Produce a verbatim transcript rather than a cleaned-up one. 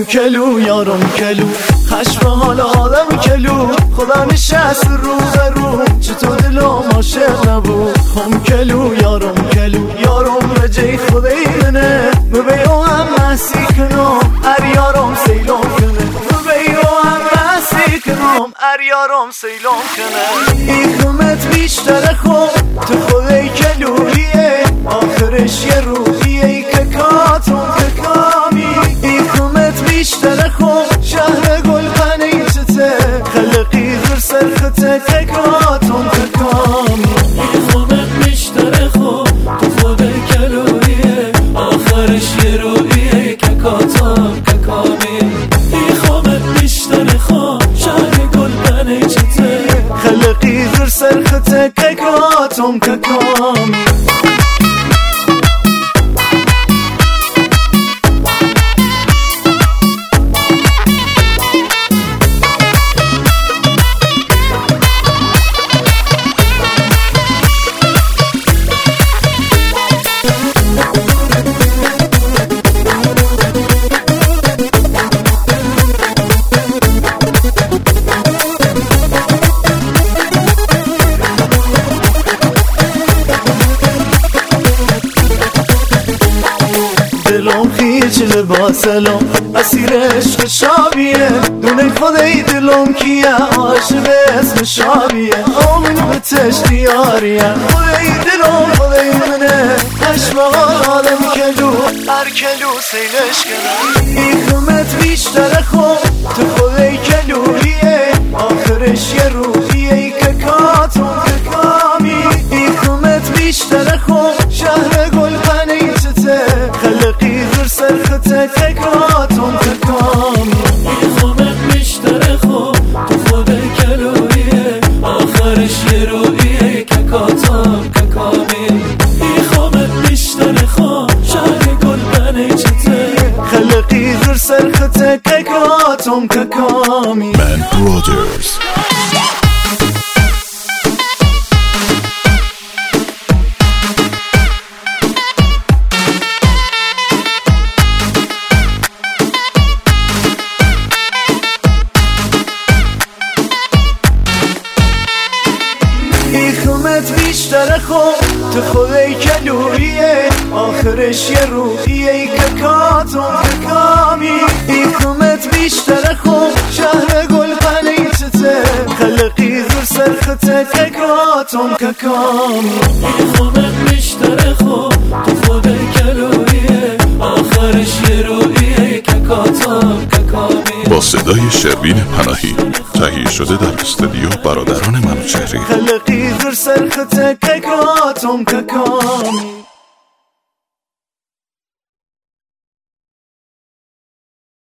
هم کلو یارم کلو خشم حال آدم کلو خدا نشست رو به رو چطور دلم عاشق نبود هم کلو یارم کلو یارم رجی خدای منه ببیو هم محسی کنم ار یارم سیلم کنه ببیو هم محسی کنم ار یارم سیلم کنه این خمت بیشتر خوب تو خدای کلویه آخرش یه روحیه که کاتون که کامی این خمت بیشتر خوب شهر گل پنی چته خلقی غر سرخته که کاتون که کامی این خمت بیشتر خوب تو خود کلویه آخرش یه روحیه که کاتون که کامی این خمت بیشتر خوب شهر گل پنی چته خلقی غر سرخته که کاتون که کامی دلم خیچ لباسلم اسیر عشق شابیه دونه خدای دلم کیه عاشق اسم شابیه آمین به تشتیاریه خدای دلم خدای منه عشق آدم کلو هر کلو سیلش کنه این خمت بیشتر خوب تو خدای کلویه آخرش یه روحیه که کاتون که کامی این خمت بیشتر خوب شهر گل پنی چته خلقی غر سرخته که کاتون که کامی این خمت بیشتر خوب تو خود کلویه آخرش یه روحیه که کاتون که کامی این خمت بیشتر خوب شهر گل پنی چته خلقی غر سرخته که کاتون که کامی Man Brothers. این خمت بیشتر خوب تو خدای کلویه آخرش یه روحیه که کاتون که کامی این خمت بیشتر خوب شهر گل پنی چته خلقی غر سرخته که کاتون که کامی این خمت بیشتر خوب تو خود کلویه آخرش یه روحیه که کاتون که کامی با صدای شروین پناهی تهیه شده در استودیو برادران منوچهری خلقی غر سرخته که کاتون که کامی